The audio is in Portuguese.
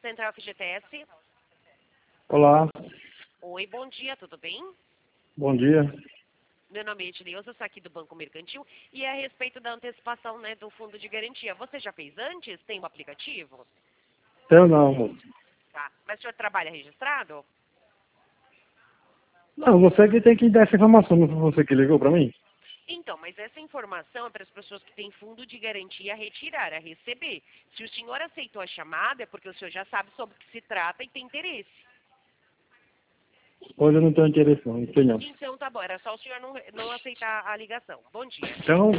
Central FGTS. Olá, Oi, bom dia, tudo bem? bom dia. Meu nome é Edneuza, eu sou aqui do Banco Mercantil e é a respeito da antecipação, né, do fundo de garantia. Você já fez antes? Tem um aplicativo? Eu não, moço. Tá. Mas o senhor trabalha registrado? Não, você que tem que dar essa informação, não foi você que ligou para mim? Então, mas essa informação é para as pessoas que têm fundo de garantia a retirar, a receber. Se o senhor aceitou a chamada, é porque o senhor já sabe sobre o que se trata e tem interesse. Hoje eu não tenho interesse não, não tenho não. Então, tá bom, era só o senhor não aceitar a ligação. Bom dia. Então,